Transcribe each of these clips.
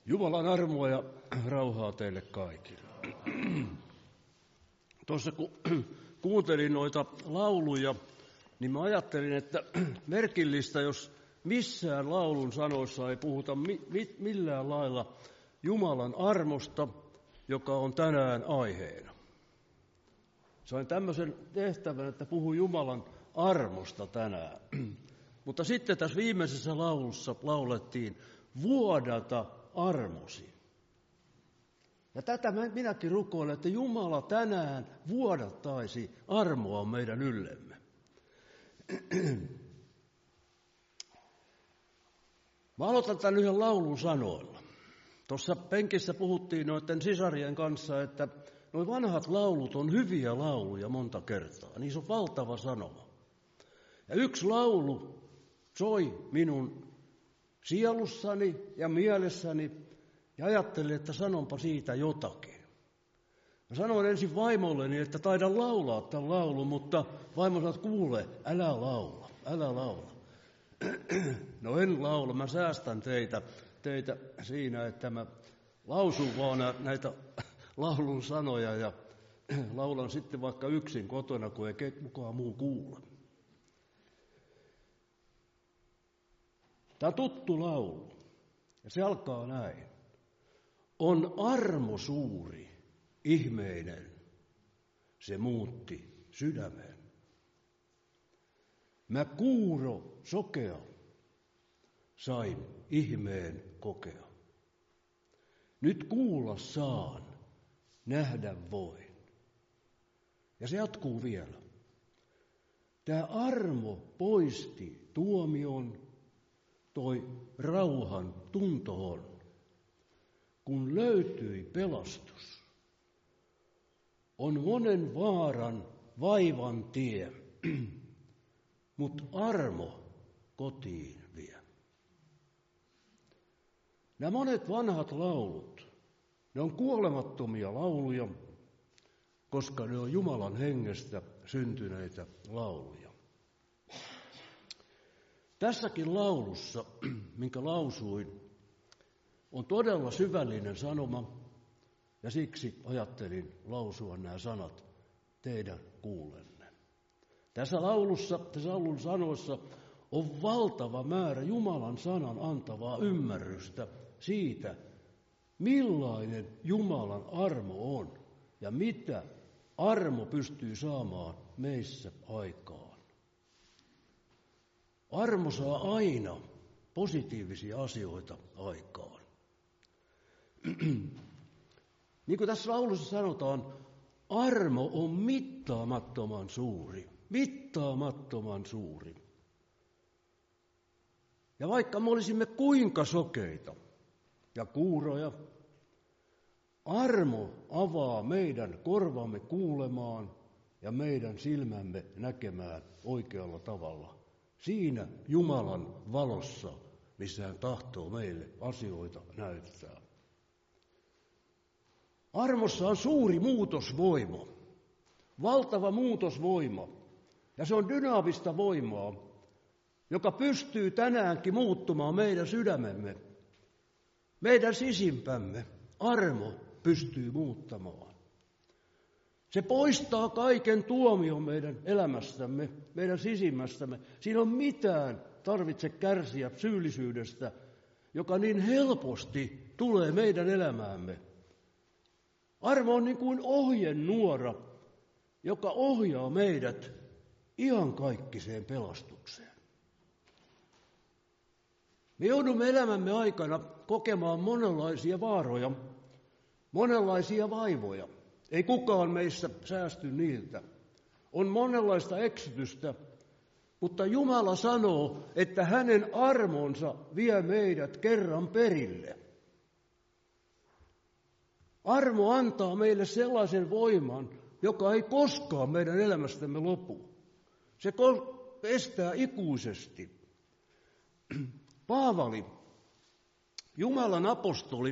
Jumalan armoa ja rauhaa teille kaikille. Tuossa kun kuuntelin noita lauluja, niin mä ajattelin, että merkillistä, jos missään laulun sanoissa ei puhuta millään lailla Jumalan armosta, joka on tänään aiheena. Sain tämmöisen tehtävän, että puhun Jumalan armosta tänään. Mutta sitten tässä viimeisessä laulussa laulettiin vuodata armosi. Ja tätä minäkin rukoilen, että Jumala tänään vuodattaisi armoa meidän yllemme. Mä aloitan tämän yhden laulun sanoilla. Tuossa penkissä puhuttiin noiden sisarien kanssa, että nuo vanhat laulut on hyviä lauluja monta kertaa. Niissä on valtava sanoma. Ja yksi laulu soi minun sielussani ja mielessäni ja ajattelin, että sanonpa siitä jotakin. Mä sanoin ensin vaimolleni, että taidan laulaa tämän laulun, mutta vaimo sanoi, että kuule, älä laula. No en laula, mä säästän teitä siinä, että mä lausun vaan näitä laulun sanoja ja laulan sitten vaikka yksin kotona, kun ei kukaan muu kuule. Tämä on tuttu laulu, ja se alkaa näin. On armo suuri, ihmeinen, se muutti sydämen. Mä kuuro sokea, sain ihmeen kokea. Nyt kuulla saan, nähdä voin. Ja se jatkuu vielä. Tämä armo poisti tuomion, toi rauhan tuntoon, kun löytyi pelastus. On monen vaaran vaivan tie, mut armo kotiin vie. Nämä monet vanhat laulut, ne on kuolemattomia lauluja, koska ne on Jumalan hengestä syntyneitä lauluja. Tässäkin laulussa, minkä lausuin, on todella syvällinen sanoma, ja siksi ajattelin lausua nämä sanat teidän kuulenne. Tässä laulun sanoissa on valtava määrä Jumalan sanan antavaa ymmärrystä siitä, millainen Jumalan armo on ja mitä armo pystyy saamaan meissä aikaan. Armo saa aina positiivisia asioita aikaan. Niin kuin tässä laulussa sanotaan, armo on mittaamattoman suuri. Mittaamattoman suuri. Ja vaikka me olisimme kuinka sokeita ja kuuroja, armo avaa meidän korvamme kuulemaan ja meidän silmämme näkemään oikealla tavalla. Siinä Jumalan valossa, missä hän tahtoo meille asioita näyttää. Armossa on suuri muutosvoima, valtava muutosvoima, ja se on dynaamista voimaa, joka pystyy tänäänkin muuttumaan meidän sydämemme, meidän sisimpämme. Armo pystyy muuttamaan. Se poistaa kaiken tuomion meidän elämästämme, meidän sisimmästämme. Siinä on mitään tarvitse kärsiä syyllisyydestä, joka niin helposti tulee meidän elämäämme. Armo on niin kuin ohjenuora, joka ohjaa meidät iankaikkiseen pelastukseen. Me joudumme elämämme aikana kokemaan monenlaisia vaaroja, monenlaisia vaivoja. Ei kukaan meissä säästy niiltä. On monenlaista eksytystä, mutta Jumala sanoo, että hänen armonsa vie meidät kerran perille. Armo antaa meille sellaisen voiman, joka ei koskaan meidän elämästämme lopu. Se estää ikuisesti. Paavali, Jumalan apostoli,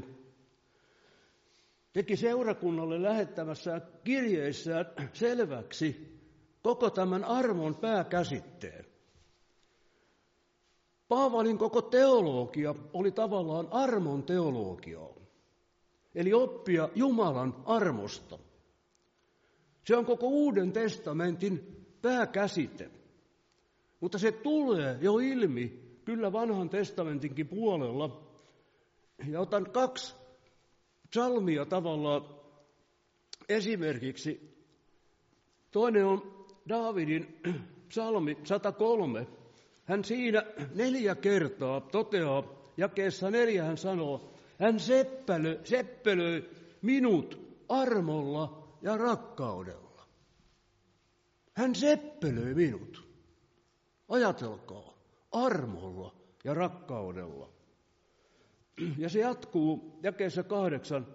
teki seurakunnalle lähettämässään kirjeissään selväksi koko tämän armon pääkäsitteen. Paavalin koko teologia oli tavallaan armon teologiaa, eli oppia Jumalan armosta. Se on koko Uuden testamentin pääkäsite, mutta se tulee jo ilmi kyllä Vanhan testamentinkin puolella. Ja otan 2 psalmia tavallaan esimerkiksi. Toinen on Daavidin psalmi 103. Hän siinä 4 kertaa toteaa, jakeessa 4 hän sanoo, hän seppelöi minut armolla ja rakkaudella. Hän seppelöi minut. Ajatelkaa, armolla ja rakkaudella. Ja se jatkuu jakeessa 8.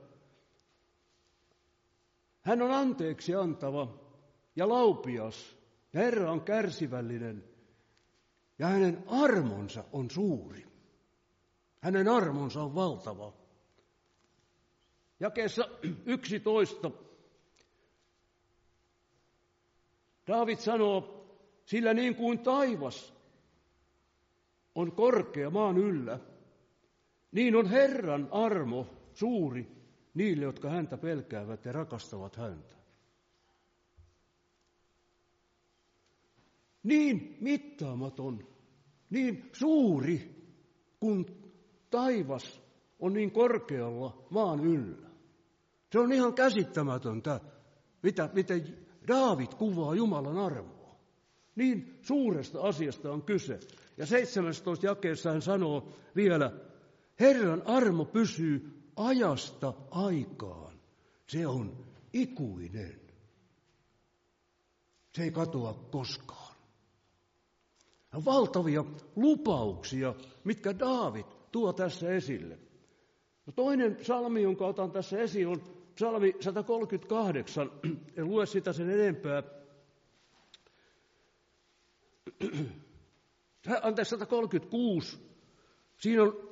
Hän on anteeksi antava ja laupias, ja Herra on kärsivällinen, ja hänen armonsa on suuri. Hänen armonsa on valtava. Jakeessa 11 Daavid sanoo, sillä niin kuin taivas on korkea maan yllä, niin on Herran armo suuri niille, jotka häntä pelkäävät ja rakastavat häntä. Niin mittaamaton, niin suuri, kun taivas on niin korkealla maan yllä. Se on ihan käsittämätöntä, miten Daavid kuvaa Jumalan armoa. Niin suuresta asiasta on kyse. Ja 17 jakeessa hän sanoo vielä, Herran armo pysyy ajasta aikaan. Se on ikuinen. Se ei katoa koskaan. On valtavia lupauksia, mitkä Daavid tuo tässä esille. No toinen psalmi, jonka otan tässä esiin, on psalmi 138. En lue sitä sen enempää. 136. Siinä on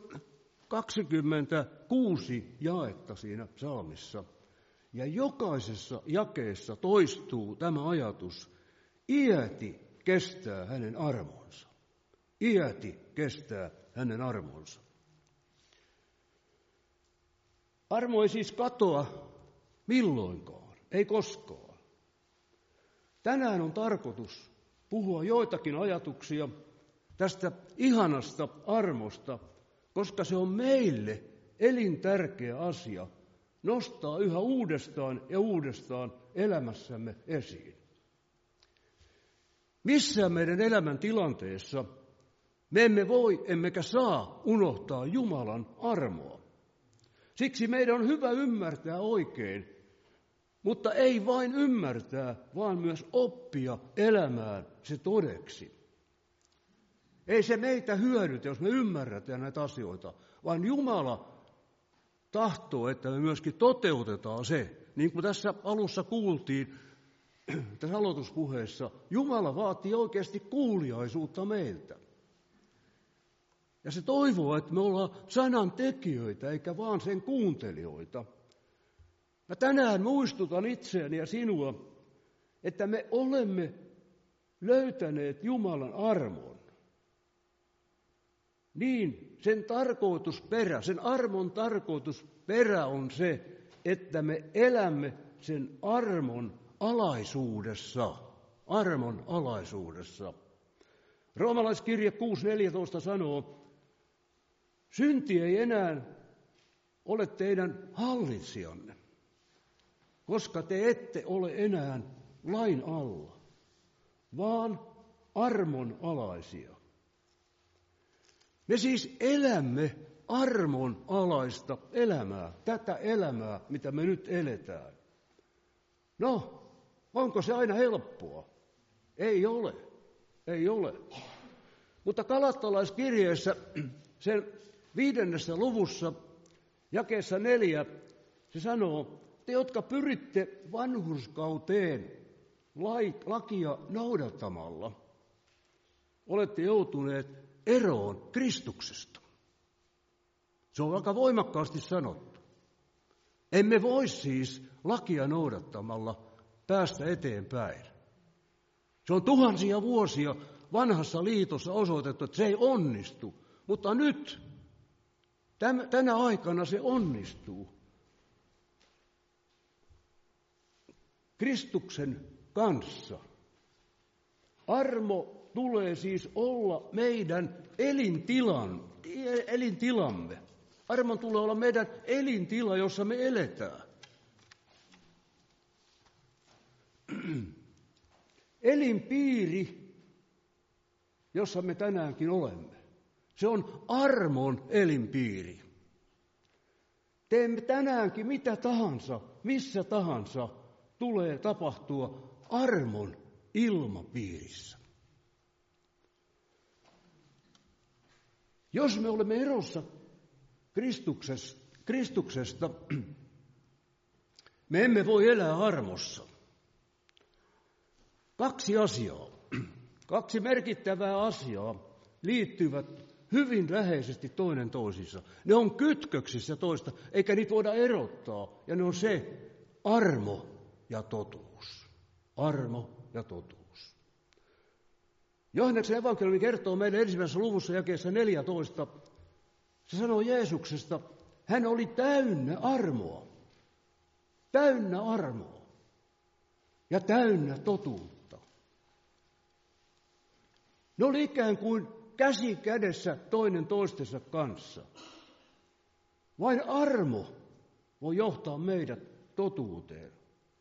26 jaetta siinä psalmissa. Ja jokaisessa jakeessa toistuu tämä ajatus. Iäti kestää hänen armonsa. Iäti kestää hänen armonsa. Armo ei siis katoa milloinkaan, ei koskaan. Tänään on tarkoitus puhua joitakin ajatuksia tästä ihanasta armosta, koska se on meille elintärkeä asia nostaa yhä uudestaan ja uudestaan elämässämme esiin. Missään meidän elämän tilanteessa me emme voi emmekä saa unohtaa Jumalan armoa. Siksi meidän on hyvä ymmärtää oikein, mutta ei vain ymmärtää, vaan myös oppia elämään se todeksi. Ei se meitä hyödytä, jos me ymmärretään näitä asioita, vaan Jumala tahtoo, että me myöskin toteutetaan se. Niin kuin tässä alussa kuultiin, tässä aloituspuheessa, Jumala vaatii oikeasti kuuliaisuutta meiltä. Ja se toivoo, että me ollaan sanan tekijöitä, eikä vaan sen kuuntelijoita. Mä tänään muistutan itseäni ja sinua, että me olemme löytäneet Jumalan armon. Niin, sen armon tarkoitusperä on se, että me elämme sen armon alaisuudessa. Armon alaisuudessa. Roomalaiskirje 6.14 sanoo, synti ei enää ole teidän hallitsijanne, koska te ette ole enää lain alla, vaan armon alaisia. Me siis elämme armon alaista elämää, tätä elämää, mitä me nyt eletään. No, onko se aina helppoa? Ei ole, ei ole. Mutta Galattalaiskirjeessä sen 5. luvussa, jakeessa 4, se sanoo, te jotka pyritte vanhurskauteen lakia noudattamalla, olette joutuneet eroon Kristuksesta. Se on aika voimakkaasti sanottu. Emme voi siis lakia noudattamalla päästä eteenpäin. Se on tuhansia vuosia vanhassa liitossa osoitettu, että se ei onnistu. Mutta nyt, tänä aikana se onnistuu. Kristuksen kanssa. Armo tulee siis olla meidän elintilamme. Armon tulee olla meidän elintila, jossa me eletään. Elinpiiri, jossa me tänäänkin olemme. Se on armon elinpiiri. Teemme tänäänkin mitä tahansa, missä tahansa, tulee tapahtua armon ilmapiirissä. Jos me olemme erossa Kristuksesta, me emme voi elää armossa. Kaksi merkittävää asiaa liittyvät hyvin läheisesti toinen toisiinsa. Ne on kytköksissä toista, eikä niitä voida erottaa. Ja ne on se armo ja totuus. Armo ja totuus. Johanneksen evankeliumi kertoo meille ensimmäisessä luvussa jakeessa 14. Se sanoo Jeesuksesta, hän oli täynnä armoa. Täynnä armoa. Ja täynnä totuutta. Ne oli ikään kuin käsi kädessä toinen toistensa kanssa. Vain armo voi johtaa meidät totuuteen.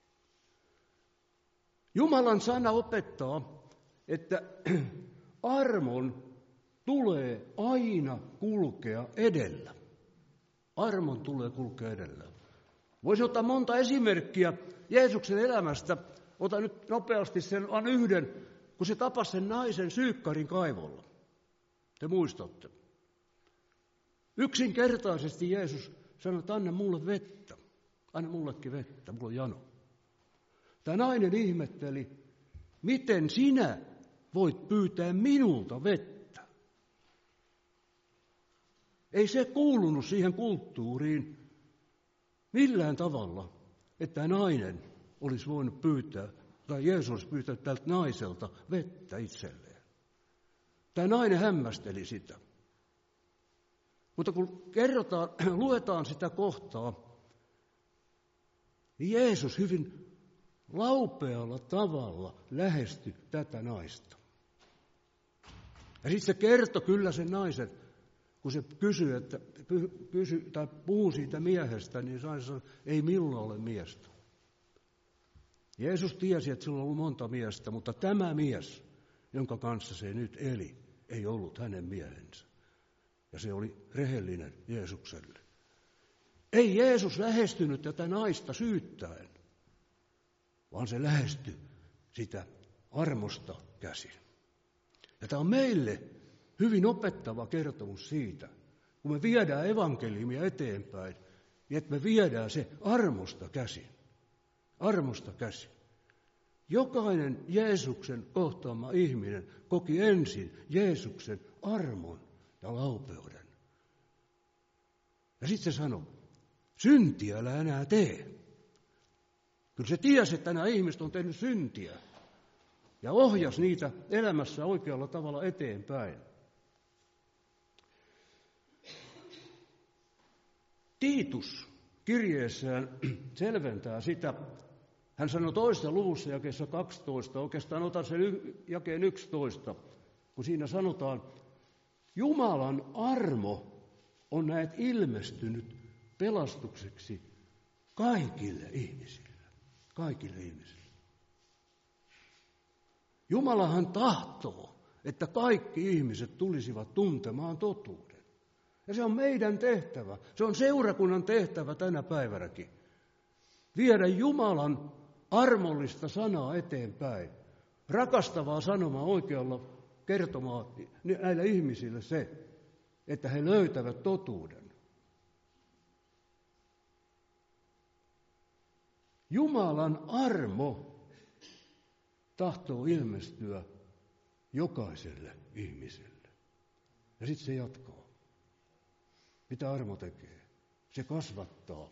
Jumalan sana opettaa, että armon tulee aina kulkea edellä. Armon tulee kulkea edellä. Voisi ottaa monta esimerkkiä Jeesuksen elämästä. Ota nyt nopeasti sen vain yhden, kun se tapasi sen naisen Syykkarin kaivolla. Te muistatte. Yksinkertaisesti Jeesus sanoi, että anna mulle vettä. Anna mullekin vettä, mulla on jano. Tämä nainen ihmetteli, miten sinä voit pyytää minulta vettä. Ei se kuulunut siihen kulttuuriin millään tavalla, että nainen olisi voinut pyytää, tai Jeesus olisi pyytänyt tältä naiselta vettä itselleen. Tämä nainen hämmästeli sitä. Mutta kun luetaan sitä kohtaa, niin Jeesus hyvin laupealla tavalla lähestyi tätä naista. Ja sitten se kertoi kyllä sen naisen, kun se puhui siitä miehestä, niin nainen sanoi, ei minulla ole miestä. Jeesus tiesi, että sillä on ollut monta miestä, mutta tämä mies, jonka kanssa se nyt eli, ei ollut hänen miehensä. Ja se oli rehellinen Jeesukselle. Ei Jeesus lähestynyt tätä naista syyttäen, vaan se lähestyi sitä armosta käsin. Ja tämä on meille hyvin opettava kertomus siitä, kun me viedään evankeliumia eteenpäin, niin että me viedään se armosta käsin. Armosta käsin. Jokainen Jeesuksen kohtaama ihminen koki ensin Jeesuksen armon ja laupeuden. Ja sitten se sanoi, syntiä älä enää tee. Kyllä se tiesi, että nämä ihmiset on tehnyt syntiä ja ohjasi niitä elämässä oikealla tavalla eteenpäin. Tiitus kirjeessään selventää sitä. Hän sanoi toisessa luvussa jakeessa 12, oikeastaan otan sen jakeen 11, kun siinä sanotaan, Jumalan armo on näet ilmestynyt pelastukseksi kaikille ihmisille. Kaikille ihmisille. Jumalahan tahtoo, että kaikki ihmiset tulisivat tuntemaan totuuden. Ja se on meidän tehtävä. Se on seurakunnan tehtävä tänä päivänäkin. Viedä Jumalan armollista sanaa eteenpäin. Rakastavaa sanomaa oikealla kertomaan näille ihmisille se, että he löytävät totuuden. Jumalan armo tahtoo ilmestyä jokaiselle ihmiselle. Ja sitten se jatkaa. Mitä armo tekee? Se kasvattaa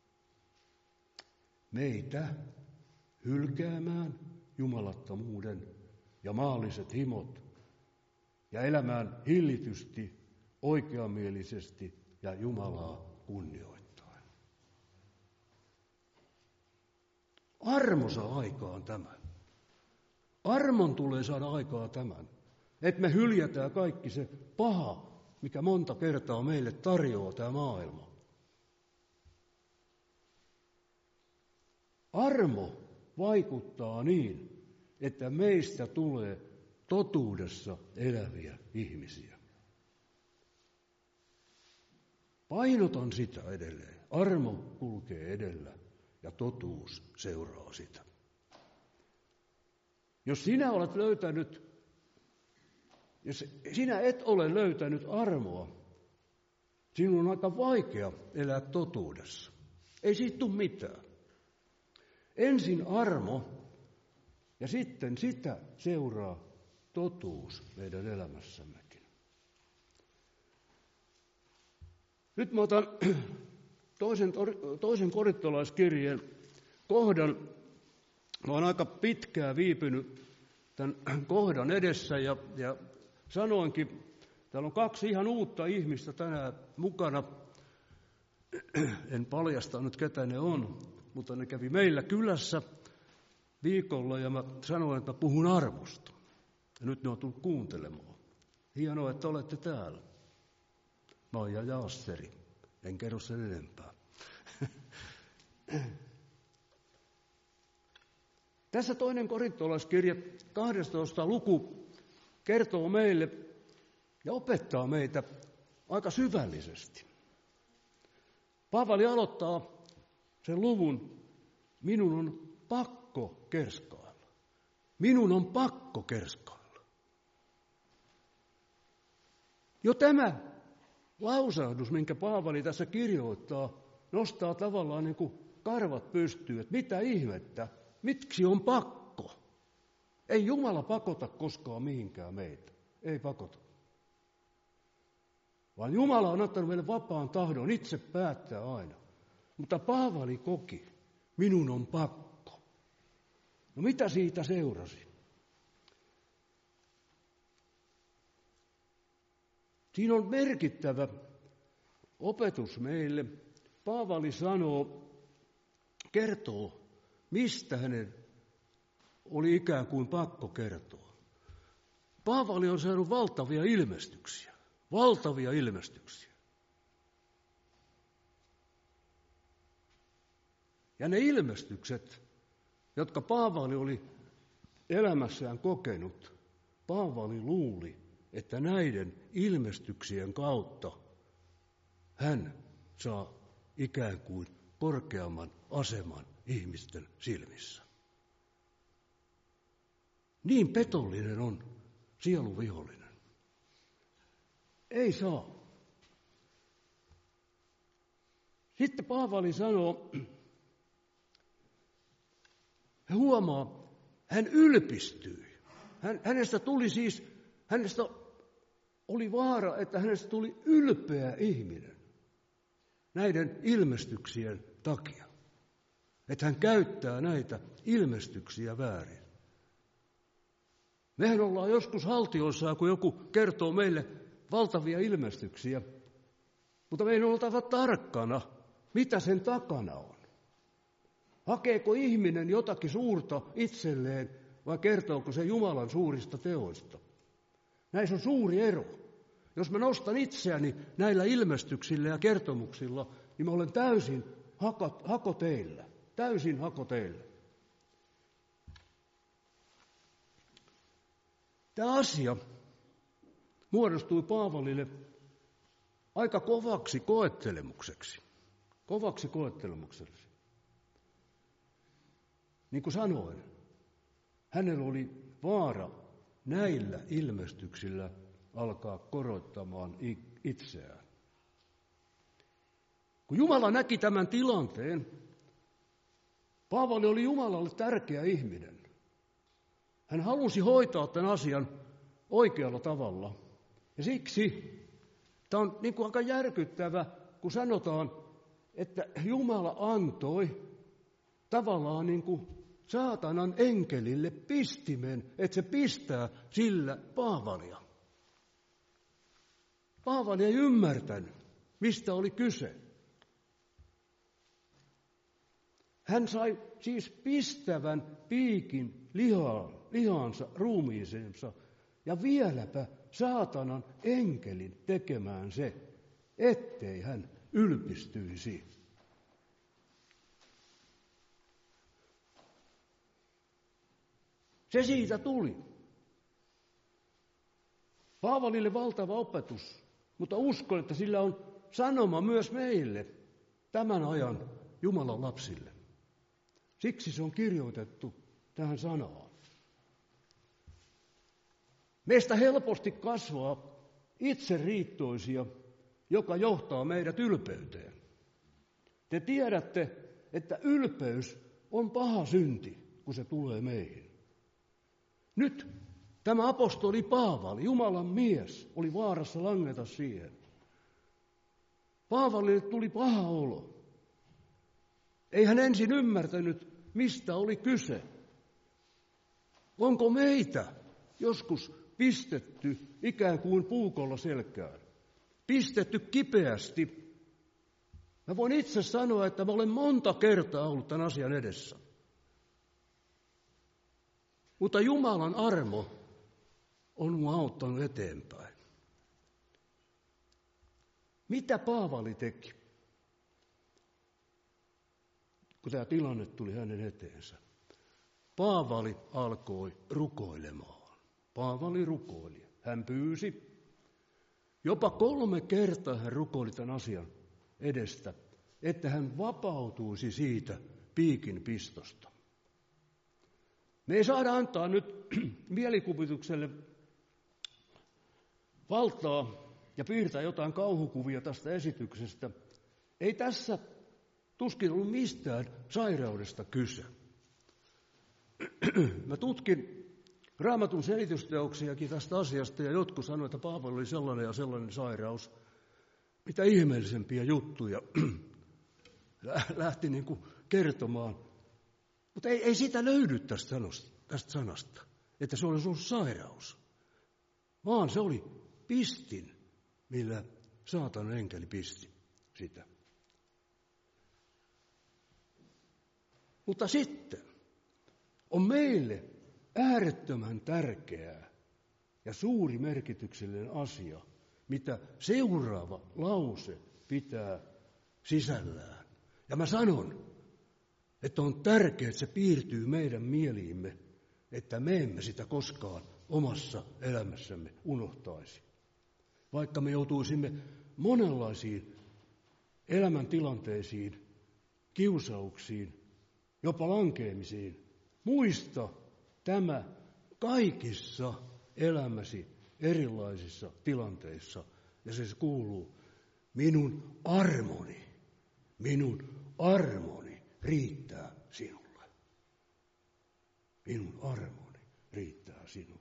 meitä hylkäämään jumalattomuuden ja maalliset himot ja elämään hillitysti, oikeamielisesti ja Jumalaa kunnioittaen. Armo saa aikaan tämän. Armon tulee saada aikaa tämän, että me hyljätään kaikki se paha, mikä monta kertaa meille tarjoaa tämä maailma. Armo vaikuttaa niin, että meistä tulee totuudessa eläviä ihmisiä. Painotan sitä edelleen. Armo kulkee edellä ja totuus seuraa sitä. Jos sinä et ole löytänyt armoa, sinun on aika vaikea elää totuudessa. Ei siitä tule mitään. Ensin armo ja sitten sitä seuraa totuus meidän elämässämmekin. Nyt mä otan toisen korintolaiskirjeen kohdan. Mä oon aika pitkään viipynyt tämän kohdan edessä ja sanoinkin, täällä on 2 ihan uutta ihmistä tänään mukana. En paljasta nyt ketä ne on, mutta ne kävi meillä kylässä viikolla ja mä sanoin, että mä puhun armosta. Ja nyt ne on tullut kuuntelemaan. Hienoa, että olette täällä. Maija ja Asteri. En kerro sen enempää. Tässä toinen korintolaiskirja, 12. luku, kertoo meille ja opettaa meitä aika syvällisesti. Paavali aloittaa sen luvun, minun on pakko kerskailla. Minun on pakko kerskailla. Jo tämä lausahdus, minkä Paavali tässä kirjoittaa, nostaa tavallaan niin kuin karvat pystyyn, että mitä ihmettä, miksi on pakko? Ei Jumala pakota koskaan mihinkään meitä, ei pakota. Vaan Jumala on antanut meille vapaan tahdon, itse päättää aina. Mutta Paavali koki, minun on pakko. No mitä siitä seurasi? Siinä on merkittävä opetus meille. Paavali kertoo, mistä hänen oli ikään kuin pakko kertoa. Paavali on saanut valtavia ilmestyksiä. Valtavia ilmestyksiä. Ja ne ilmestykset, jotka Paavali oli elämässään kokenut, Paavali luuli, että näiden ilmestyksien kautta hän saa ikään kuin korkeamman aseman ihmisten silmissä. Niin petollinen on sieluvihollinen. Ei saa. Sitten Paavali sanoo, hän ylpistyi. Hänestä oli vaara, että hänestä tuli ylpeä ihminen näiden ilmestyksien takia. Että hän käyttää näitä ilmestyksiä väärin. Mehän ollaan joskus haltioissaan, kun joku kertoo meille valtavia ilmestyksiä, mutta meidän on oltava tarkkana, mitä sen takana on. Hakeeko ihminen jotakin suurta itselleen vai kertooko se Jumalan suurista teoista? Näissä on suuri ero. Jos mä nostan itseäni näillä ilmestyksillä ja kertomuksilla, niin mä olen täysin hakoteillä. Täysin hakoteillä. Tämä asia muodostui Paavalille aika kovaksi koettelemukseksi. Kovaksi koettelemukseksi. Niin kuin sanoin, hänellä oli vaara näillä ilmestyksillä alkaa korottamaan itseään. Kun Jumala näki tämän tilanteen, Paavali oli Jumalalle tärkeä ihminen. Hän halusi hoitaa tämän asian oikealla tavalla. Ja siksi tämä on niin kuin aika järkyttävä, kun sanotaan, että Jumala antoi tavallaan niin kuin saatanan enkelille pistimen, että se pistää sillä Paavalia. Paavali ei ymmärtänyt, mistä oli kyse. Hän sai siis pistävän piikin lihaansa, ruumiiseensa ja vieläpä saatanan enkelin tekemään se, ettei hän ylpistyisi. Se siitä tuli. Paavalille valtava opetus, mutta uskon, että sillä on sanoma myös meille, tämän ajan Jumalan lapsille. Siksi se on kirjoitettu tähän sanaan. Meistä helposti kasvaa itseriittoisia, joka johtaa meidät ylpeyteen. Te tiedätte, että ylpeys on paha synti, kun se tulee meihin. Nyt tämä apostoli Paavali, Jumalan mies, oli vaarassa langeta siihen. Paavalille tuli paha olo. Ei hän ensin ymmärtänyt, mistä oli kyse. Onko meitä joskus pistetty ikään kuin puukolla selkään? Pistetty kipeästi. Mä voin itse sanoa, että mä olen monta kertaa ollut tämän asian edessä. Mutta Jumalan armo on minua auttanut eteenpäin. Mitä Paavali teki, kun tämä tilanne tuli hänen eteensä? Paavali alkoi rukoilemaan. Paavali rukoili. Hän pyysi. Jopa 3 kertaa hän rukoili tämän asian edestä, että hän vapautuisi siitä piikin pistosta. Me ei saada antaa nyt mielikuvitukselle valtaa ja piirtää jotain kauhukuvia tästä esityksestä. Ei tässä tuskin ollut mistään sairaudesta kyse. Mä tutkin Raamatun selitysteoksiakin tästä asiasta ja jotkut sanoivat, että Paavali oli sellainen ja sellainen sairaus. Mitä ihmeellisempiä juttuja lähti niin kuin kertomaan. Mutta ei sitä löydy tästä sanasta, että se olisi ollut sairaus. Vaan se oli pistin, millä saatanan enkeli pisti sitä. Mutta sitten on meille äärettömän tärkeää ja suuri merkityksellinen asia, mitä seuraava lause pitää sisällään. Ja mä sanon, että on tärkeää, että se piirtyy meidän mieliimme, että me emme sitä koskaan omassa elämässämme unohtaisi. Vaikka me joutuisimme monenlaisiin elämäntilanteisiin, kiusauksiin, jopa lankeemisiin, muista tämä kaikissa elämäsi erilaisissa tilanteissa. Ja se kuuluu, minun armoni riittää sinulle. Minun armoni riittää sinulle.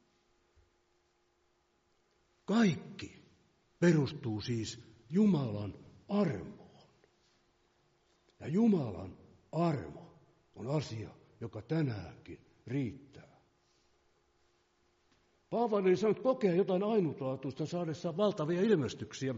Kaikki perustuu siis Jumalan armoon. Ja Jumalan armo on asia, joka tänäänkin riittää. Paavali ei saanut kokea jotain ainutlaatuista saadessaan valtavia ilmestyksiä,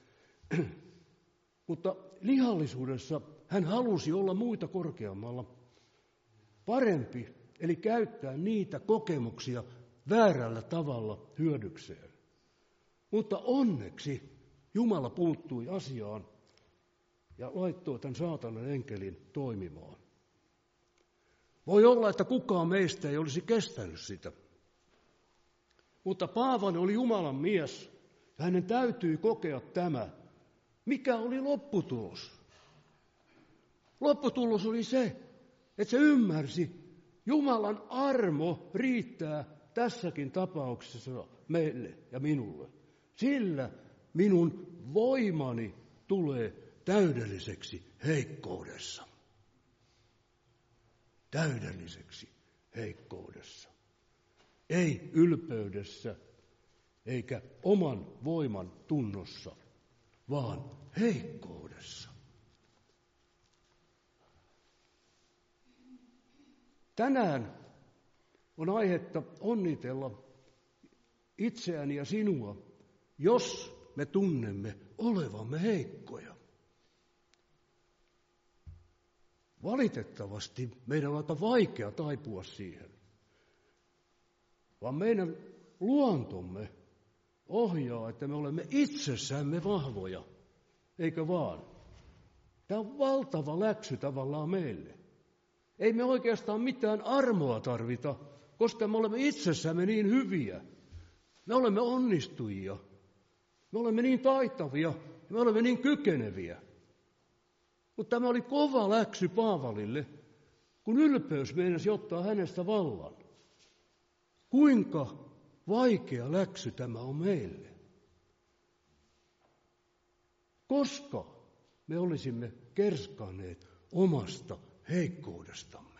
mutta lihallisuudessa hän halusi olla muita korkeammalla, parempi, eli käyttää niitä kokemuksia väärällä tavalla hyödykseen. Mutta onneksi Jumala puuttui asiaan ja laittoi tämän saatanan enkelin toimimaan. Voi olla, että kukaan meistä ei olisi kestänyt sitä. Mutta Paavali oli Jumalan mies ja hänen täytyi kokea tämä. Mikä oli lopputulos? Lopputulos oli se, että se ymmärsi, Jumalan armo riittää tässäkin tapauksessa meille ja minulle. Sillä minun voimani tulee täydelliseksi heikkoudessa. Täydelliseksi heikkoudessa. Ei ylpeydessä eikä oman voiman tunnossa, vaan heikkoudessa. Tänään on aihetta onnitella itseäni ja sinua, jos me tunnemme olevamme heikkoja. Valitettavasti meidän on aika vaikea taipua siihen, vaan meidän luontomme ohjaa, että me olemme itsessämme vahvoja, eikö vaan? Tämä on valtava läksy tavallaan meille. Ei me oikeastaan mitään armoa tarvita, koska me olemme itsessämme niin hyviä. Me olemme onnistujia. Me olemme niin taitavia ja me olemme niin kykeneviä. Mutta tämä oli kova läksy Paavalille, kun ylpeys meinasi ottaa hänestä vallan. Kuinka vaikea läksy tämä on meille? Koska me olisimme kerskanneet omasta heikkoudestamme.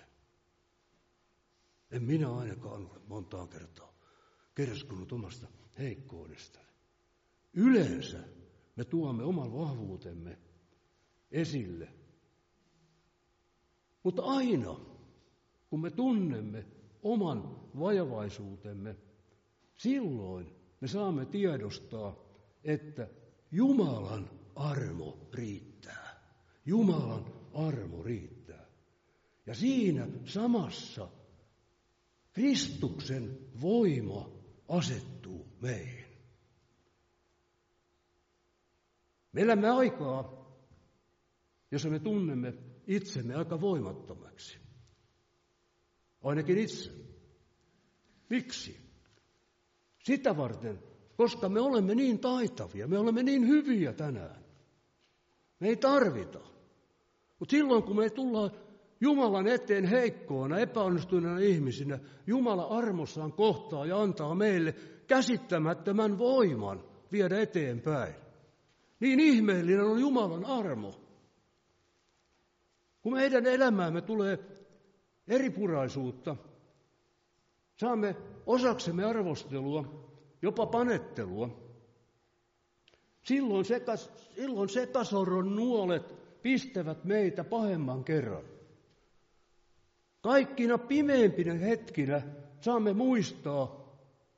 En minä ainakaan ole montaa kertaa kerskunut omasta heikkoudestani. Yleensä me tuomme oman vahvuutemme esille. Mutta aina, kun me tunnemme oman vajavaisuutemme, silloin me saamme tiedostaa, että Jumalan armo riittää. Jumalan armo riittää. Ja siinä samassa Kristuksen voima asettuu meihin. Me elämme aikaa, jossa me tunnemme itsemme aika voimattomaksi. Ainakin itse. Miksi? Sitä varten, koska me olemme niin taitavia, me olemme niin hyviä tänään. Me ei tarvita. Mutta silloin, kun me tullaan Jumalan eteen heikkoina, epäonnistuneina ihmisinä, Jumala armossaan kohtaa ja antaa meille käsittämättömän voiman viedä eteenpäin. Niin ihmeellinen on Jumalan armo. Kun meidän elämäämme tulee eripuraisuutta, saamme osaksemme arvostelua, jopa panettelua. Silloin sekasorron nuolet pistävät meitä pahemman kerran. Kaikkina pimeimpinä hetkinä saamme muistaa,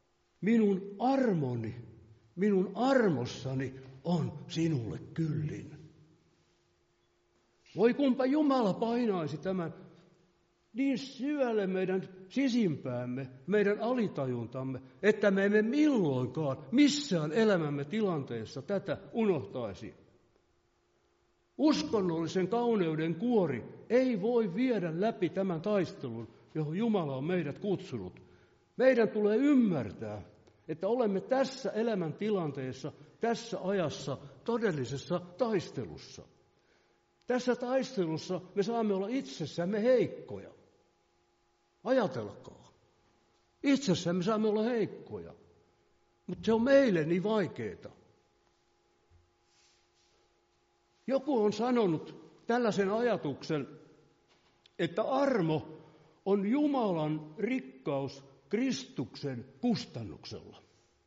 minun armossani on sinulle kyllin. Voi kumpa Jumala painaisi tämän niin syvälle meidän sisimpäämme, meidän alitajuntamme, että me emme milloinkaan missään elämämme tilanteessa tätä unohtaisi. Uskonnollisen kauneuden kuori ei voi viedä läpi tämän taistelun, johon Jumala on meidät kutsunut. Meidän tulee ymmärtää, että olemme tässä elämän tilanteessa, tässä ajassa, todellisessa taistelussa. Tässä taistelussa me saamme olla itsessämme heikkoja. Ajatelkaa. Itsessämme saamme olla heikkoja. Mutta se on meille niin vaikeaa. Joku on sanonut tällaisen ajatuksen, että armo on Jumalan rikkaus Kristuksen kustannuksella.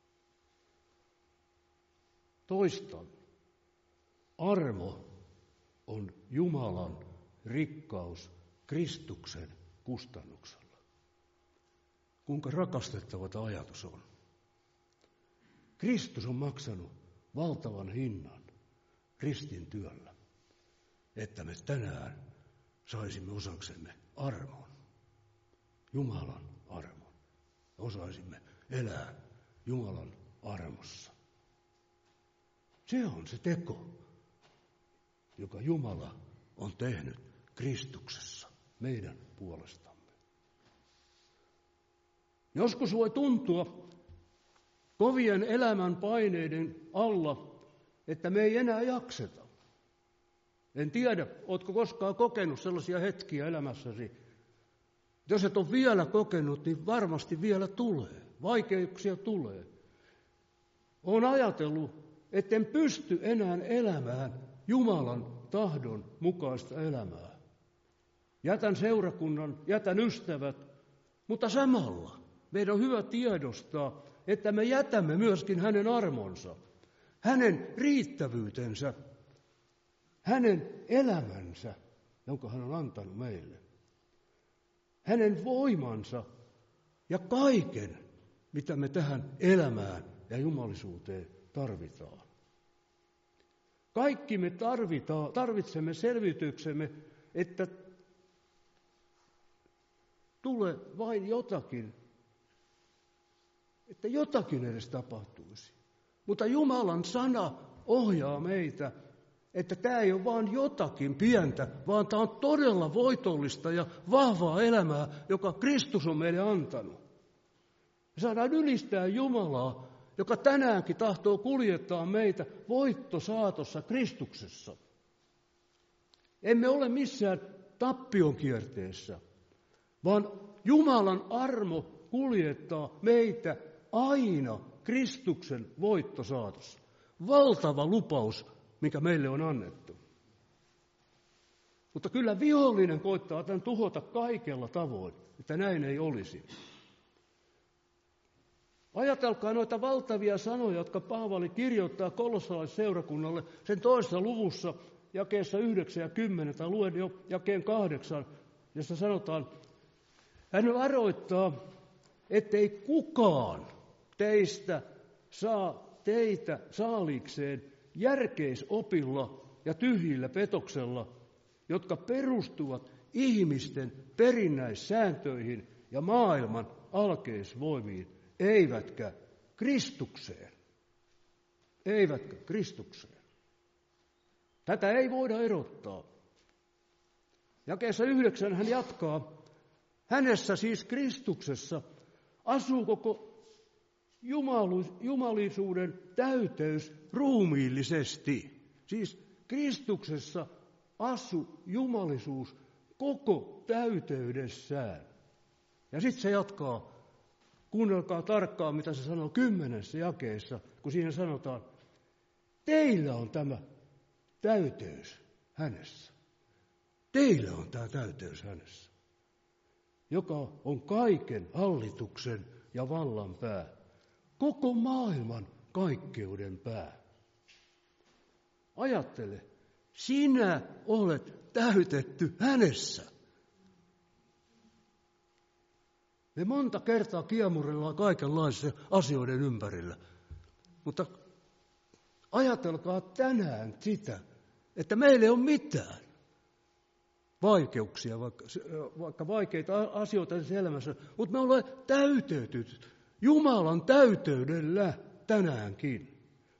Toistan. Armo on Jumalan rikkaus Kristuksen kustannuksella. Kuinka rakastettava tämä ajatus on. Kristus on maksanut valtavan hinnan ristin työllä, että me tänään saisimme osaksemme armon, Jumalan armon. Osaisimme elää Jumalan armossa. Se on se teko, joka Jumala on tehnyt Kristuksessa meidän puolestamme. Joskus voi tuntua kovien elämän paineiden alla, että me ei enää jakseta. En tiedä, oletko koskaan kokenut sellaisia hetkiä elämässäsi. Jos et ole vielä kokenut, niin varmasti vielä tulee. Vaikeuksia tulee. Olen ajatellut, etten pysty enää elämään Jumalan tahdon mukaista elämää. Jätän seurakunnan, jätän ystävät, mutta samalla meidän on hyvä tiedostaa, että me jätämme myöskin hänen armonsa, hänen riittävyytensä, hänen elämänsä, jonka hän on antanut meille. Hänen voimansa ja kaiken, mitä me tähän elämään ja jumalisuuteen tarvitaan. Kaikki me tarvitsemme selvityksemme, että tulee vain jotakin, että jotakin edes tapahtuisi. Mutta Jumalan sana ohjaa meitä, että tämä ei ole vain jotakin pientä, vaan tämä on todella voitollista ja vahvaa elämää, joka Kristus on meille antanut. Me saadaan ylistää Jumalaa, joka tänäänkin tahtoo kuljettaa meitä voittosaatossa Kristuksessa. Emme ole missään tappion kierteessä, vaan Jumalan armo kuljettaa meitä aina Kristuksen voittosaatossa. Valtava lupaus, mikä meille on annettu. Mutta kyllä vihollinen koittaa tämän tuhota kaikella tavoin, että näin ei olisi. Ajatelkaa noita valtavia sanoja, jotka Paavali kirjoittaa kolossalaisseurakunnalle sen 2. luvussa, jakeessa 9 ja 10, tai luen jo jakeen 8, jossa sanotaan, hän varoittaa, ettei kukaan teistä saa teitä saaliikseen järkeisopilla ja tyhjillä petoksella, jotka perustuvat ihmisten perinnäissääntöihin ja maailman alkeisvoimiin, eivätkä Kristukseen. Eivätkä Kristukseen. Tätä ei voida erottaa. Jakeessa 9 hän jatkaa, hänessä siis Kristuksessa asuu koko jumalisuuden täyteys ruumiillisesti. Siis Kristuksessa asu jumalisuus koko täyteydessään. Ja sitten se jatkaa. Kuunnelkaa tarkkaan, mitä se sanoo 10. jakeessa, kun siinä sanotaan, teillä on tämä täyteys hänessä. Teillä on tämä täyteys hänessä, joka on kaiken hallituksen ja vallan pää. Koko maailman kaikkeuden pää. Ajattele, sinä olet täytetty hänessä. Me monta kertaa kiemurellaan kaikenlaisia asioiden ympärillä. Mutta ajatelkaa tänään sitä, että meillä ei ole mitään vaikeuksia, vaikka vaikeita asioita tässä elämässä, mutta me olemme täytetyt Jumalan täyteydellä tänäänkin.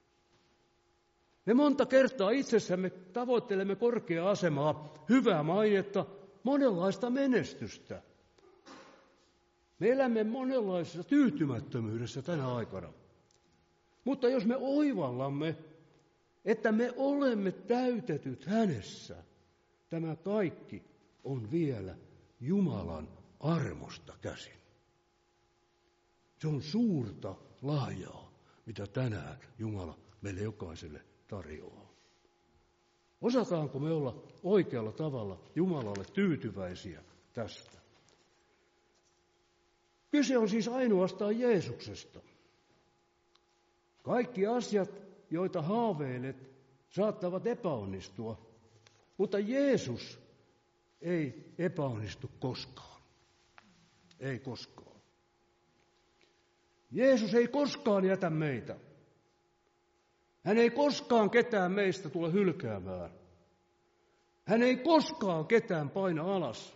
Me monta kertaa itsessämme tavoittelemme korkeaa asemaa, hyvää mainetta, monenlaista menestystä. Me elämme monenlaisessa tyytymättömyydessä tänä aikana. Mutta jos me oivallamme, että me olemme täytetyt hänessä, tämä kaikki on vielä Jumalan armosta käsin. Se on suurta lahjaa, mitä tänään Jumala meille jokaiselle tarjoaa. Osataanko me olla oikealla tavalla Jumalalle tyytyväisiä tästä? Kyse on siis ainoastaan Jeesuksesta. Kaikki asiat, joita haaveilet, saattavat epäonnistua, mutta Jeesus ei epäonnistu koskaan. Ei koskaan. Jeesus ei koskaan jätä meitä. Hän ei koskaan ketään meistä tule hylkäämään. Hän ei koskaan ketään paina alas.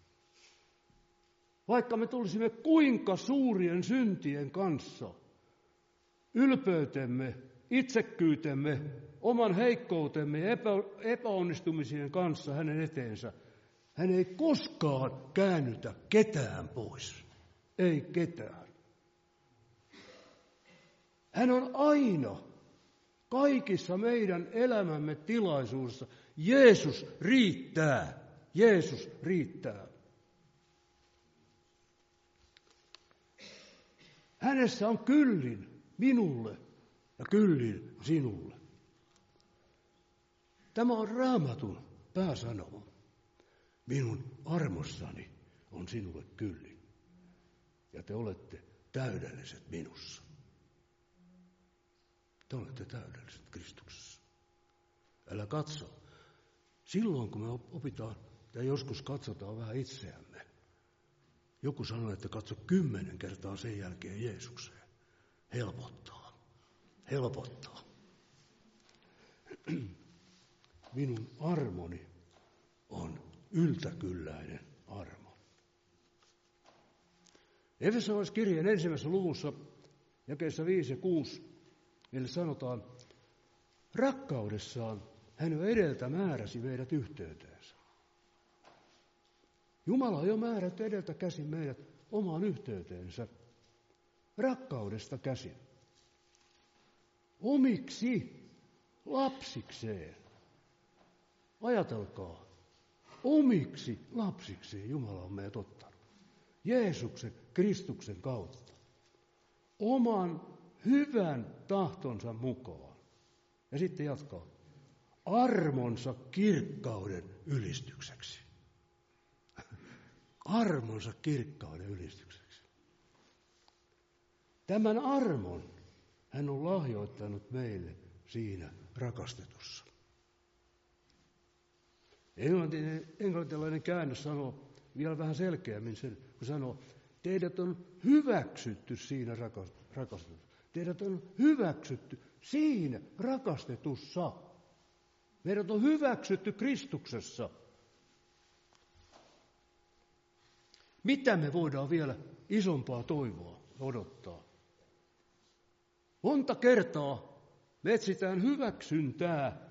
Vaikka me tulisimme kuinka suurien syntien kanssa, ylpeytemme, itsekkyytemme, oman heikkoutemme ja epäonnistumisien kanssa hänen eteensä, hän ei koskaan käännytä ketään pois. Ei ketään. Hän on aina kaikissa meidän elämämme tilaisuudessa. Jeesus riittää. Jeesus riittää. Hänessä on kyllin minulle ja kyllin sinulle. Tämä on Raamatun pääsanoma. Minun armossani on sinulle kyllin. Ja te olette täydelliset minussa. Te olette täydelliset Kristuksessa. Älä katso. Silloin kun me opitaan ja joskus katsotaan vähän itseämme. Joku sanoo, että katso 10 kertaa sen jälkeen Jeesukseen. Helpottaa. Helpottaa. minun armoni on yltäkylläinen armo. Efesolaiskirjeen 1. luvussa, jakeissa 5 ja 6, meille sanotaan, rakkaudessaan hän jo edeltä määräsi meidät yhteyteensä. Jumala on jo määrätty edeltä käsin meidät omaan yhteyteensä, rakkaudesta käsin. Omiksi lapsikseen. Ajatelkaa, omiksi lapsikseen Jumala on meidät ottanut. Jeesuksen, Kristuksen kautta. Oman hyvän tahtonsa mukaan. Ja sitten jatkaa. Armonsa kirkkauden ylistykseksi. Armonsa kirkkauden ylistykseksi. Tämän armon hän on lahjoittanut meille siinä rakastetussa. Englantilainen käännös sanoo vielä vähän selkeämmin sen, kun sanoo, teidät on hyväksytty siinä rakastetussa. Teidät on hyväksytty siinä rakastetussa. Meidät on hyväksytty Kristuksessa. Mitä me voidaan vielä isompaa toivoa odottaa? Monta kertaa me etsitään hyväksyntää,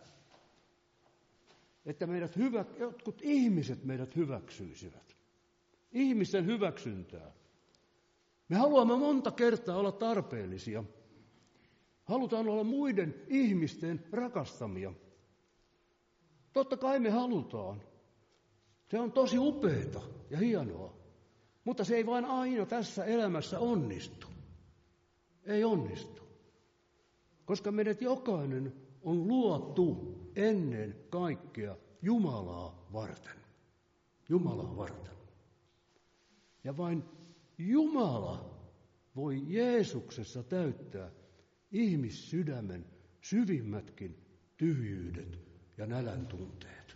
että jotkut ihmiset meidät hyväksyisivät. Ihmisten hyväksyntää. Me haluamme monta kertaa olla tarpeellisia. Halutaan olla muiden ihmisten rakastamia. Totta kai me halutaan. Se on tosi upeata ja hienoa. Mutta se ei vain aina tässä elämässä onnistu. Ei onnistu. Koska meidät jokainen on luotu ennen kaikkea Jumalaa varten. Jumalaa varten. Ja vain Jumala voi Jeesuksessa täyttää ihmissydämen syvimmätkin tyhjyydet ja nälän tunteet.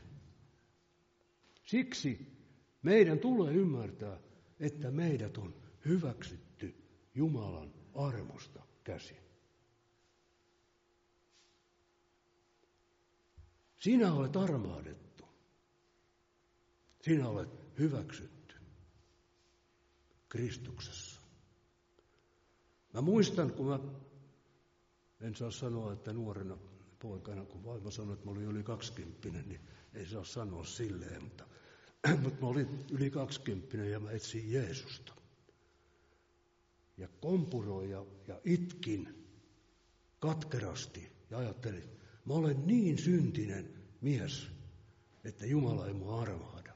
Siksi meidän tulee ymmärtää, että meidät on hyväksytty Jumalan armosta käsin. Sinä olet armahdettu. Sinä olet hyväksytty Kristuksessa. Mä muistan, kun en saa sanoa, että nuorena poikana, kun vaimo sanoi, että mä olin yli 20, niin ei saa sanoa silleen, mutta mä olin yli 20 ja mä etsin Jeesusta. Ja kompuroin ja itkin katkerasti ja ajattelin, mä olen niin syntinen mies, että Jumala ei mua armahda.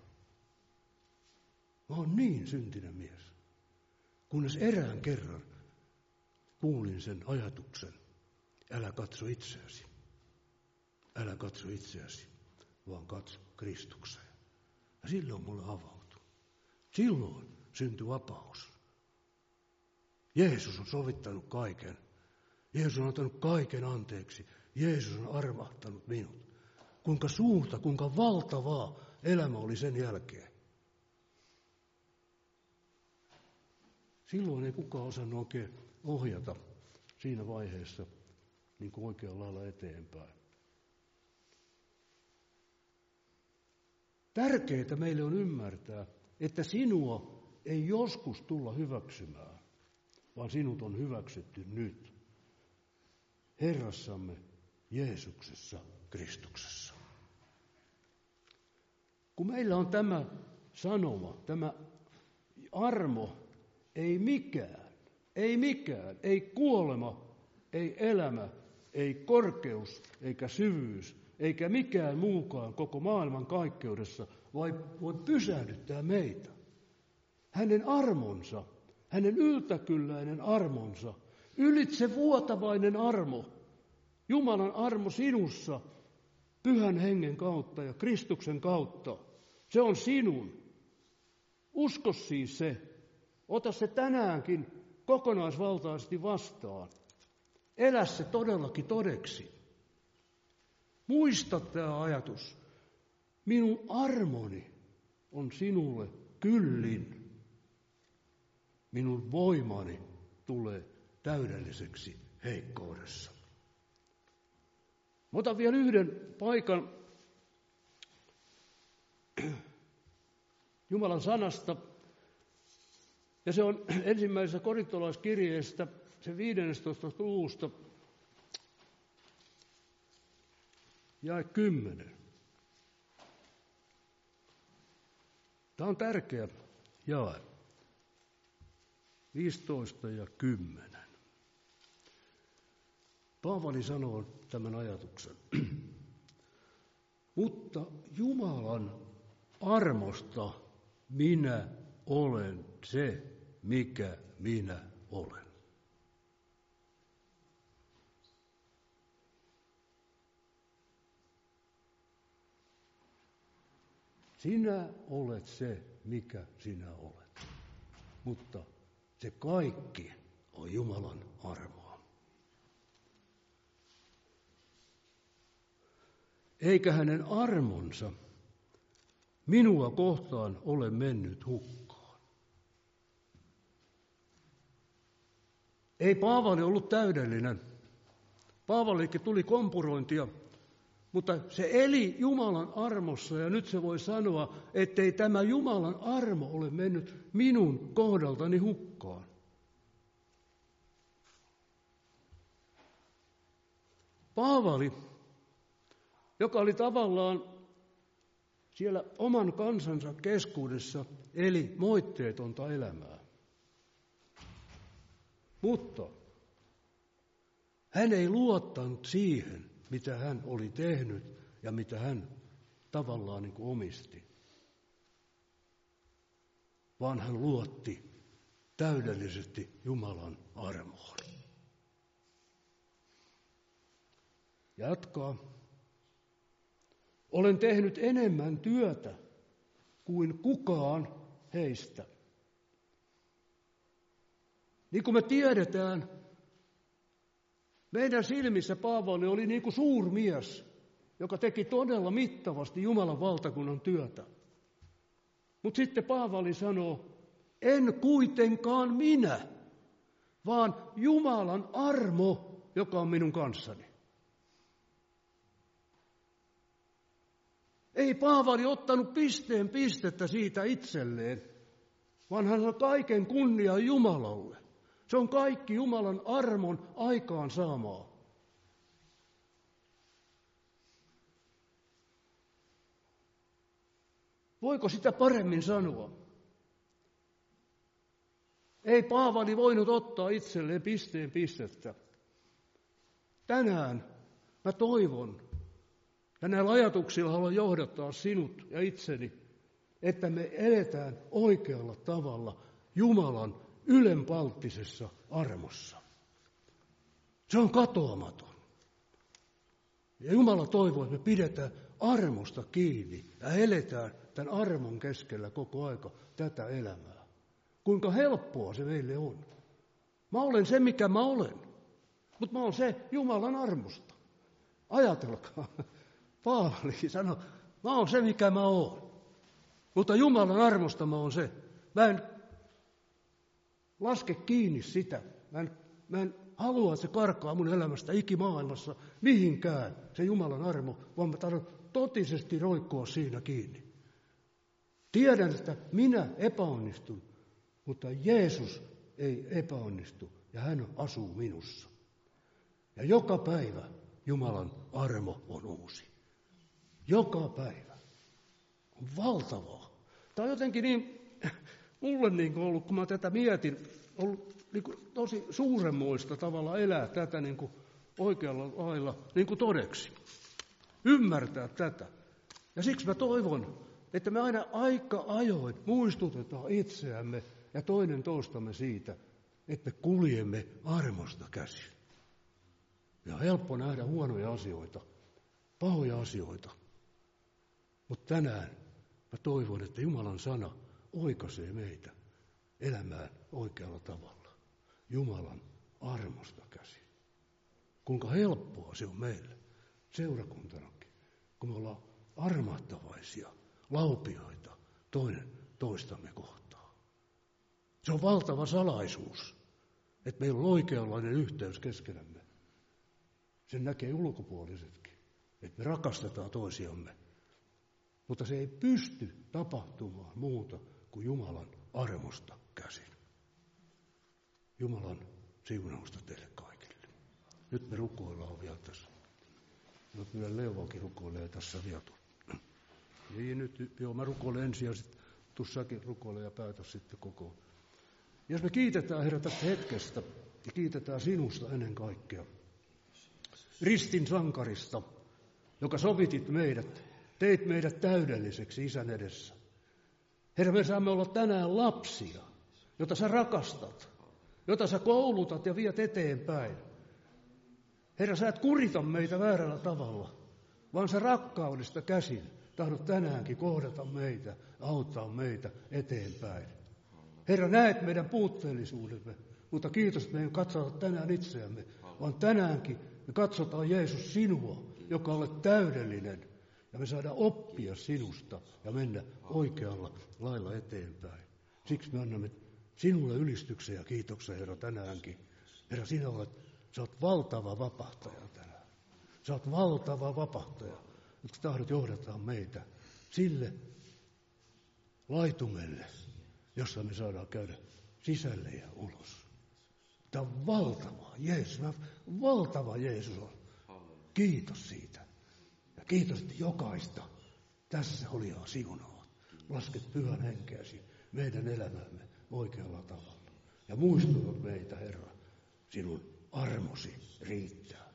Mä oon niin syntinen mies. Kunnes erään kerran kuulin sen ajatuksen, älä katso itseäsi. Älä katso itseäsi, vaan katso Kristukseen. Ja silloin mulle avautui. Silloin syntyi vapaus. Jeesus on sovittanut kaiken. Jeesus on antanut kaiken anteeksi. Jeesus on armahtanut minut. Kuinka suurta, kuinka valtavaa elämä oli sen jälkeen. Silloin ei kukaan osannut oikein ohjata siinä vaiheessa niin kuin oikealla lailla eteenpäin. Tärkeää meille on ymmärtää, että sinua ei joskus tulla hyväksymään, vaan sinut on hyväksytty nyt. Herrassamme Jeesuksessa Kristuksessa. Kun meillä on tämä sanoma, tämä armo, ei mikään, ei kuolema, ei elämä, ei korkeus, eikä syvyys, eikä mikään muukaan koko maailman kaikkeudessa voi pysähdyttää meitä. Hänen armonsa, hänen yltäkylläinen armonsa, ylitse vuotavainen armo, Jumalan armo sinussa, Pyhän Hengen kautta ja Kristuksen kautta, se on sinun. Usko siis se. Ota se tänäänkin kokonaisvaltaisesti vastaan. Elä se todellakin todeksi. Muista tämä ajatus. Minun armoni on sinulle kyllin. Minun voimani tulee täydelliseksi heikkoudessa. Mä otan vielä yhden paikan Jumalan sanasta. Ja se on ensimmäisessä korintolaiskirjeestä, se 15. luvusta, jae 10. Tämä on tärkeä jae. 15 ja 10. Paavali sanoo tämän ajatuksen. Mutta Jumalan armosta minä olen se, mikä minä olen. Sinä olet se, mikä sinä olet. Mutta se kaikki on Jumalan armoa. Eikä hänen armonsa minua kohtaan ole mennyt hukkaan. Ei Paavali ollut täydellinen. Paavalillekin tuli kompurointia, mutta se eli Jumalan armossa ja nyt se voi sanoa, ettei tämä Jumalan armo ole mennyt minun kohdaltani hukkaan. Paavali, joka oli tavallaan siellä oman kansansa keskuudessa, eli moitteetonta elämää. Mutta hän ei luottanut siihen, mitä hän oli tehnyt ja mitä hän tavallaan niin kuin omisti. Vaan hän luotti täydellisesti Jumalan armoon. Jatkaa. Olen tehnyt enemmän työtä kuin kukaan heistä. Niin kuin me tiedetään, meidän silmissä Paavali oli niin kuin suurmies, joka teki todella mittavasti Jumalan valtakunnan työtä. Mutta sitten Paavali sanoo, en kuitenkaan minä, vaan Jumalan armo, joka on minun kanssani. Ei Paavali ottanut pistettä siitä itselleen, vaan hän on kaiken kunnia Jumalalle. Se on kaikki Jumalan armon aikaansaamaa. Voiko sitä paremmin sanoa? Ei Paavali voinut ottaa itselleen pistettä. Tänään mä toivon, ja näillä ajatuksilla haluan johdattaa sinut ja itseni, että me eletään oikealla tavalla Jumalan ylenpalttisessa armossa. Se on katoamaton. Ja Jumala toivoo, että me pidetään armosta kiinni ja eletään tämän armon keskellä koko aika tätä elämää. Kuinka helppoa se meille on. Mä olen se, mikä mä olen, mutta mä olen se Jumalan armosta. Ajatelkaa, Paavali sanoi, mä olen se, mikä mä oon, mutta Jumalan armosta mä oon se. Mä en laske kiinni sitä. Mä en halua, että se karkaa mun elämästä ikimaailmassa mihinkään, se Jumalan armo, vaan mä tarvitsen totisesti roikkoa siinä kiinni. Tiedän, että minä epäonnistun, mutta Jeesus ei epäonnistu ja hän asuu minussa. Ja joka päivä Jumalan armo on uusi. Joka päivä. On valtavaa. Tämä on jotenkin niin, mulle niin kuin ollut, kun mä tätä mietin, ollut niin kuin tosi suuremmoista tavalla elää tätä niin kuin oikealla lailla niin kuin todeksi. Ymmärtää tätä. Ja siksi mä toivon, että me aina aika ajoin muistutetaan itseämme ja toinen toistamme siitä, että me kuljemme armosta käsin. Ja on helppo nähdä huonoja asioita, pahoja asioita. Mutta tänään mä toivon, että Jumalan sana oikaisee meitä elämään oikealla tavalla. Jumalan armosta käsin. Kuinka helppoa se on meille seurakuntanakin, kun me ollaan armahtavaisia, laupioita toinen toistamme kohtaan. Se on valtava salaisuus, että meillä on oikeanlainen yhteys keskenämme. Sen näkee ulkopuolisetkin, että me rakastetaan toisiamme. Mutta se ei pysty tapahtumaan muuta kuin Jumalan armosta käsin. Jumalan siunausta teille kaikille. Nyt me rukoillaan vielä tässä. Mä pyydän Leuvakin rukoilee tässä vielä. Niin nyt, joo, mä rukoilen ensin ja sitten tussakin rukoilee ja päätä sitten koko. Jos me kiitetään, Herra, tästä hetkestä ja kiitetään sinusta ennen kaikkea. Ristin sankarista, joka sovitit meidät, teit meidät täydelliseksi Isän edessä. Herra, me saamme olla tänään lapsia, jota sä rakastat, jota sä koulutat ja viet eteenpäin. Herra, sä et kurita meitä väärällä tavalla, vaan sä rakkaudesta käsin tahdot tänäänkin kohdata meitä, auttaa meitä eteenpäin. Herra, näet meidän puutteellisuudemme, mutta kiitos, että me ei katsota tänään itseämme, vaan tänäänkin me katsotaan Jeesus sinua, joka olet täydellinen, ja me saadaan oppia sinusta ja mennä oikealla lailla eteenpäin. Siksi me annamme sinulle ylistyksen ja kiitoksen, Herra, tänäänkin. Herra, sä oot valtava vapahtaja tänään. Sä oot valtava vapahtaja, että tahdot johdattaa meitä sille laitumelle, jossa me saadaan käydä sisälle ja ulos. Tämä on valtava Jeesus. Valtava Jeesus on. Kiitos siitä. Ja kiitos, että jokaista tässä olijaa siunaat. Lasket pyhän henkeäsi meidän elämäämme oikealla tavalla. Ja muistutat meitä, Herra, sinun armosi riittää.